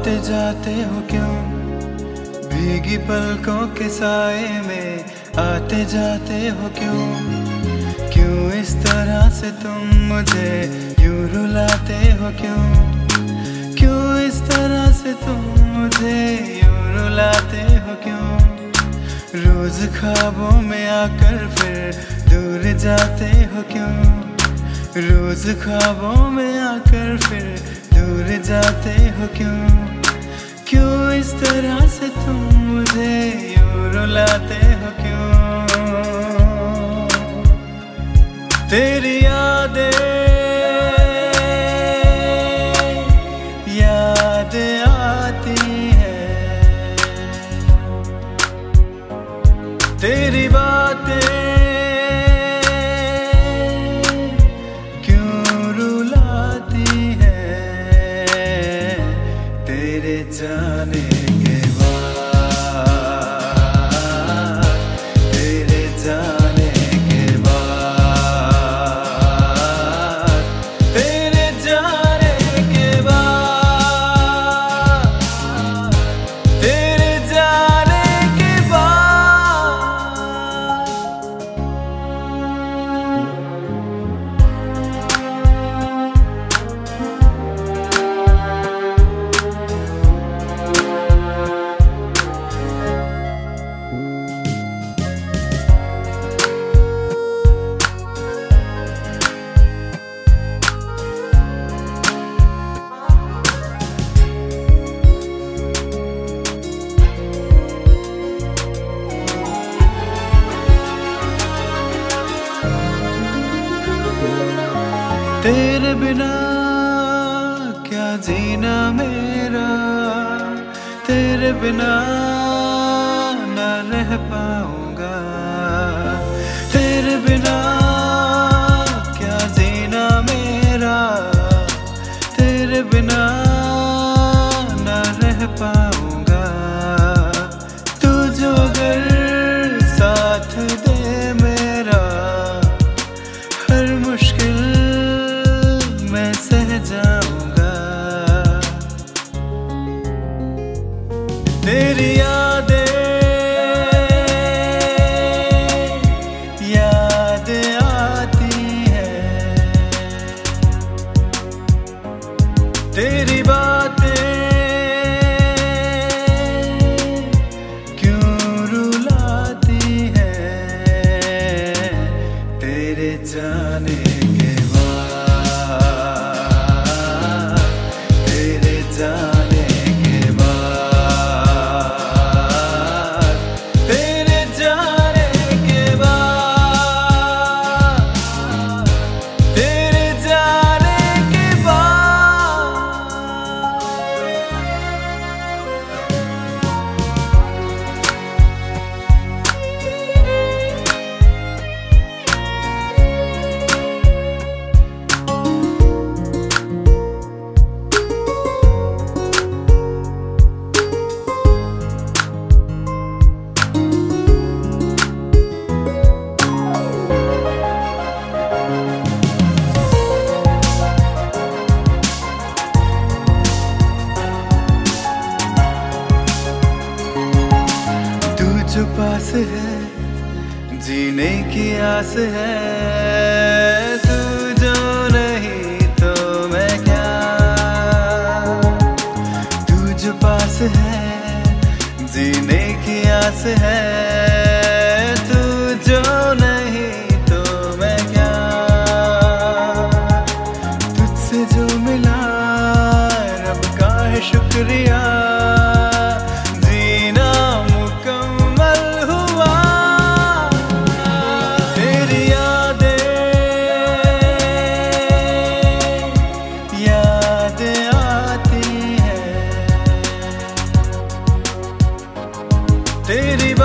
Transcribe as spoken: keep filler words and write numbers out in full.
आते जाते हो क्यों भीगी पलकों के साए में, आते जाते हो क्यों क्यों इस तरह से तुम मुझे यूं रुलाते हो क्यों क्यों इस तरह से तुम मुझे यूं रुलाते हो क्यों रोज ख्वाबों में आकर फिर दूर जाते हो क्यों रोज ख्वाबों में आकर फिर दूर जाते हो क्यों क्यों इस तरह से तुम मुझे यूं रुलाते हो क्यों तेरी यादें याद आती है तेरी बातें जाने के बाद तेरे जाने के बाद तेरे जाने के बाद तेरे जाने के तेरे बिना क्या जीना मेरा तेरे बिना न रह पाऊंगा तेरे बिना क्या जीना मेरा तेरे बिना न रह पाऊंगा तू जो अगर साथ दे मेरा हर मुश्किल मैं सह जाऊंगा तेरी यादें याद आती है तेरी बातें क्यों रुलाती है तेरे जाने के जाने के बाद तेरे जाने के बाद तेरे जाने के जो पास है जीने की आस है तू जो नहीं तो मैं क्या तू जो पास है जीने की आस है तू जो नहीं तो मैं क्या तुझसे जो मिला रब का है शुक्रिया तेरी